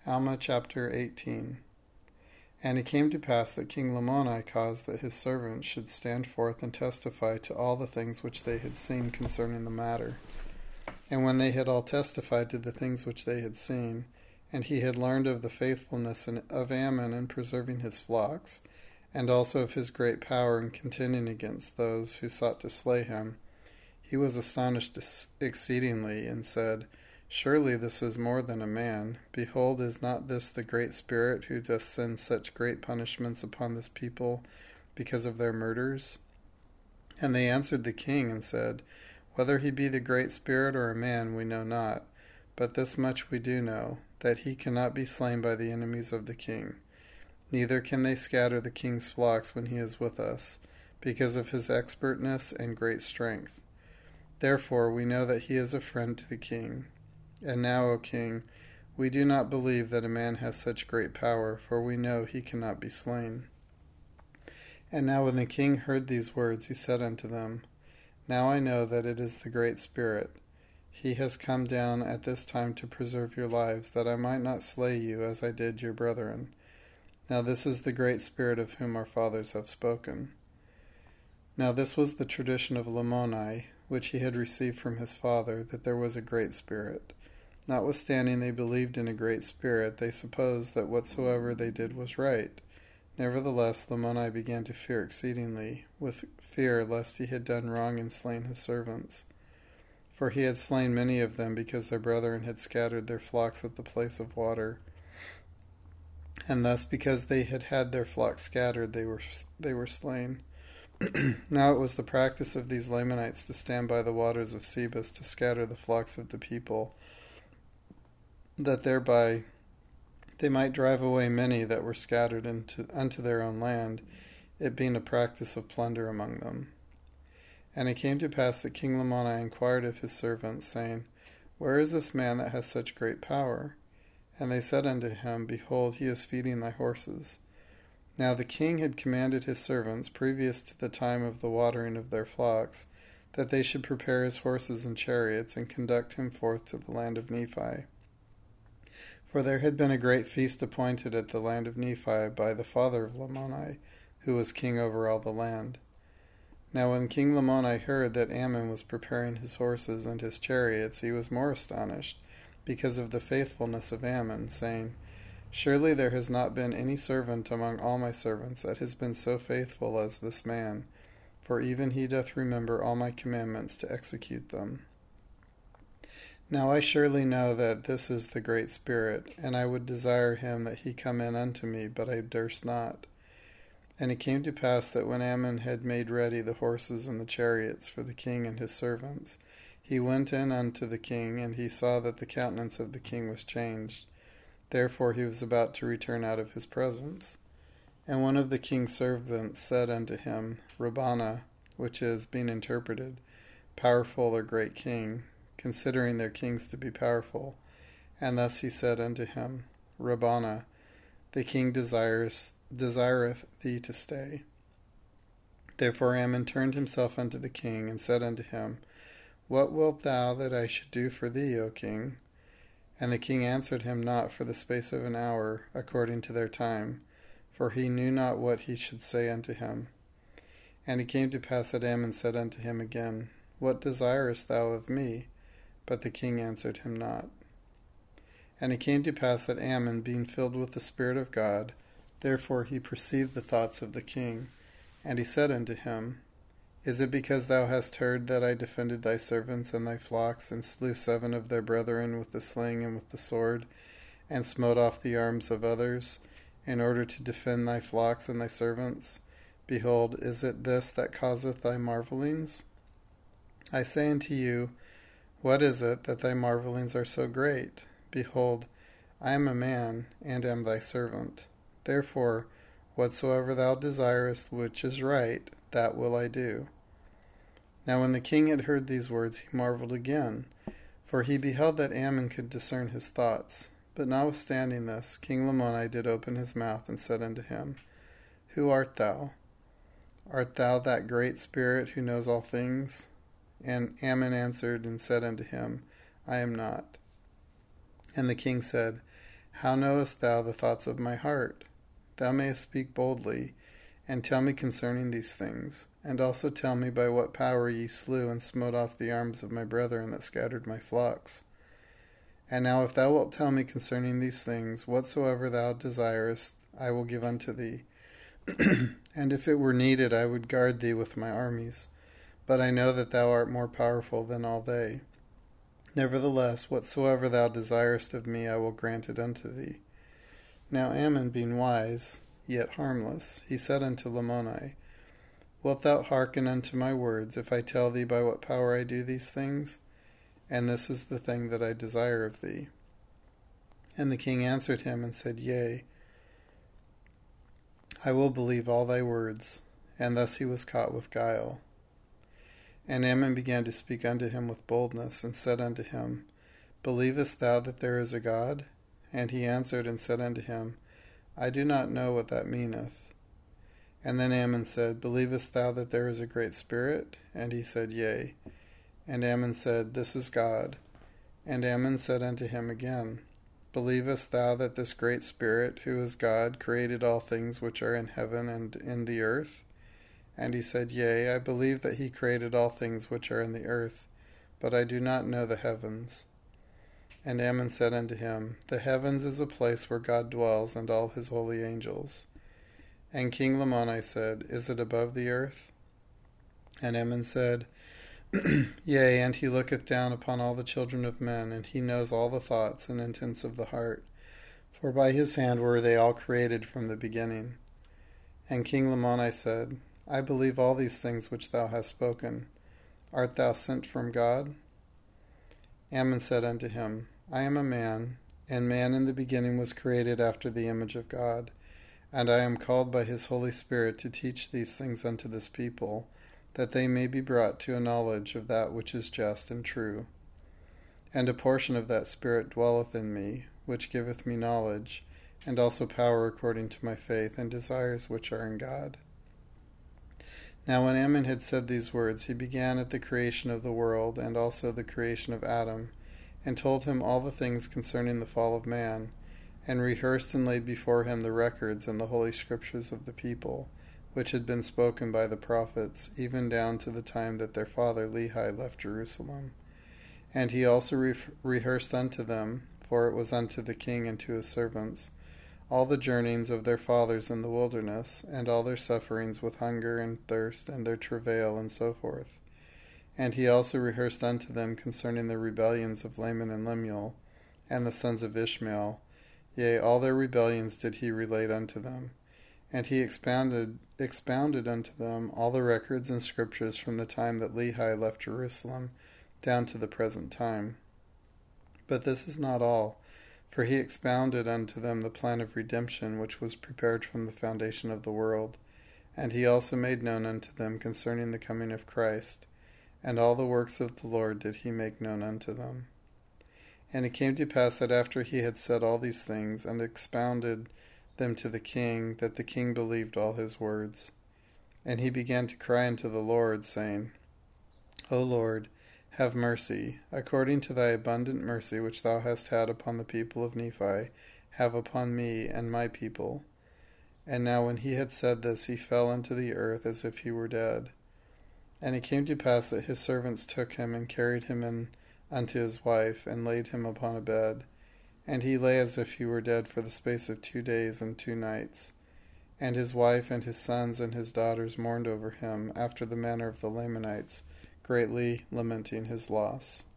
Alma chapter 18. And it came to pass that King Lamoni caused that his servants should stand forth and testify to all the things which they had seen concerning the matter. And when they had all testified to the things which they had seen, and he had learned of the faithfulness of Ammon in preserving his flocks, and also of his great power in contending against those who sought to slay him, he was astonished exceedingly, and said, Surely this is more than a man. Behold, is not this the Great Spirit who doth send such great punishments upon this people because of their murders? And they answered the king and said, Whether he be the Great Spirit or a man, we know not. But this much we do know, that he cannot be slain by the enemies of the king. Neither can they scatter the king's flocks when he is with us, because of his expertness and great strength. Therefore we know that he is a friend to the king. And now, O king, we do not believe that a man has such great power, for we know he cannot be slain. And now when the king heard these words, he said unto them, Now I know that it is the Great Spirit. He has come down at this time to preserve your lives, that I might not slay you as I did your brethren. Now this is the Great Spirit of whom our fathers have spoken. Now this was the tradition of Lamoni, which he had received from his father, that there was a Great Spirit. Notwithstanding they believed in a Great Spirit, they supposed that whatsoever they did was right. Nevertheless Lamoni began to fear exceedingly, with fear lest he had done wrong in slaying his servants. For he had slain many of them, because their brethren had scattered their flocks at the place of water. And thus, because they had had their flocks scattered, they were slain. Now it was the practice of these Lamanites to stand by the waters of Sebus to scatter the flocks of the people, that thereby they might drive away many that were scattered unto their own land, it being a practice of plunder among them. And it came to pass that King Lamoni inquired of his servants, saying, Where is this man that has such great power? And they said unto him, Behold, he is feeding thy horses. Now the king had commanded his servants, previous to the time of the watering of their flocks, that they should prepare his horses and chariots, and conduct him forth to the land of Nephi. For there had been a great feast appointed at the land of Nephi by the father of Lamoni, who was king over all the land. Now when King Lamoni heard that Ammon was preparing his horses and his chariots, he was more astonished, because of the faithfulness of Ammon, saying, Surely there has not been any servant among all my servants that has been so faithful as this man, for even he doth remember all my commandments to execute them. Now I surely know that this is the Great Spirit, and I would desire him that he come in unto me, but I durst not. And it came to pass that when Ammon had made ready the horses and the chariots for the king and his servants, he went in unto the king, and he saw that the countenance of the king was changed. Therefore he was about to return out of his presence. And one of the king's servants said unto him, Rabbana, which is, being interpreted, Powerful or Great King, considering their kings to be powerful. And thus he said unto him, Rabbana, the king desireth thee to stay. Therefore Ammon turned himself unto the king, and said unto him, What wilt thou that I should do for thee, O king? And the king answered him not for the space of an hour, according to their time, for he knew not what he should say unto him. And it came to pass that Ammon said unto him again, What desirest thou of me? But the king answered him not. And it came to pass that Ammon, being filled with the Spirit of God, therefore he perceived the thoughts of the king, and he said unto him, Is it because thou hast heard that I defended thy servants and thy flocks, and slew 7 of their brethren with the sling and with the sword, and smote off the arms of others, in order to defend thy flocks and thy servants? Behold, is it this that causeth thy marvelings? I say unto you, What is it that thy marvelings are so great? Behold, I am a man, and am thy servant. Therefore, whatsoever thou desirest which is right, that will I do. Now when the king had heard these words, he marveled again, for he beheld that Ammon could discern his thoughts. But notwithstanding this, King Lamoni did open his mouth, and said unto him, Who art thou? Art thou that Great Spirit who knows all things? And Ammon answered and said unto him, I am not. And the king said, How knowest thou the thoughts of my heart? Thou mayest speak boldly, and tell me concerning these things, and also tell me by what power ye slew and smote off the arms of my brethren that scattered my flocks. And now if thou wilt tell me concerning these things, whatsoever thou desirest, I will give unto thee. And if it were needed, I would guard thee with my armies. But I know that thou art more powerful than all they. Nevertheless, whatsoever thou desirest of me, I will grant it unto thee. Now Ammon, being wise, yet harmless, he said unto Lamoni, Wilt thou hearken unto my words, if I tell thee by what power I do these things? And this is the thing that I desire of thee. And the king answered him and said, Yea, I will believe all thy words. And thus he was caught with guile. And Ammon began to speak unto him with boldness, and said unto him, Believest thou that there is a God? And he answered and said unto him, I do not know what that meaneth. And then Ammon said, Believest thou that there is a great spirit? And he said, Yea. And Ammon said, This is God. And Ammon said unto him again, Believest thou that this great spirit, who is God, created all things which are in heaven and in the earth? And he said, Yea, I believe that he created all things which are in the earth, but I do not know the heavens. And Ammon said unto him, The heavens is a place where God dwells, and all his holy angels. And King Lamoni said, Is it above the earth? And Ammon said, Yea, and he looketh down upon all the children of men, and he knows all the thoughts and intents of the heart. For by his hand were they all created from the beginning. And King Lamoni said, I believe all these things which thou hast spoken. Art thou sent from God? Ammon said unto him, I am a man, and man in the beginning was created after the image of God. And I am called by his Holy Spirit to teach these things unto this people, that they may be brought to a knowledge of that which is just and true. And a portion of that Spirit dwelleth in me, which giveth me knowledge, and also power according to my faith and desires which are in God. Now when Ammon had said these words, he began at the creation of the world, and also the creation of Adam, and told him all the things concerning the fall of man, and rehearsed and laid before him the records and the holy scriptures of the people, which had been spoken by the prophets, even down to the time that their father Lehi left Jerusalem. And he also rehearsed unto them, for it was unto the king and to his servants, all the journeyings of their fathers in the wilderness, and all their sufferings with hunger and thirst, and their travail, and so forth. And he also rehearsed unto them concerning the rebellions of Laman and Lemuel, and the sons of Ishmael. Yea, all their rebellions did he relate unto them. And he expounded unto them all the records and scriptures from the time that Lehi left Jerusalem down to the present time. But this is not all, for he expounded unto them the plan of redemption which was prepared from the foundation of the world. And he also made known unto them concerning the coming of Christ, and all the works of the Lord did he make known unto them. And it came to pass that after he had said all these things, and expounded them to the king, that the king believed all his words. And he began to cry unto the Lord, saying, O Lord, have mercy, according to thy abundant mercy which thou hast had upon the people of Nephi, have upon me and my people. And now when he had said this, he fell unto the earth as if he were dead. And it came to pass that his servants took him and carried him in unto his wife, and laid him upon a bed. And he lay as if he were dead for the space of 2 days and 2 nights. And his wife and his sons and his daughters mourned over him, after the manner of the Lamanites, greatly lamenting his loss.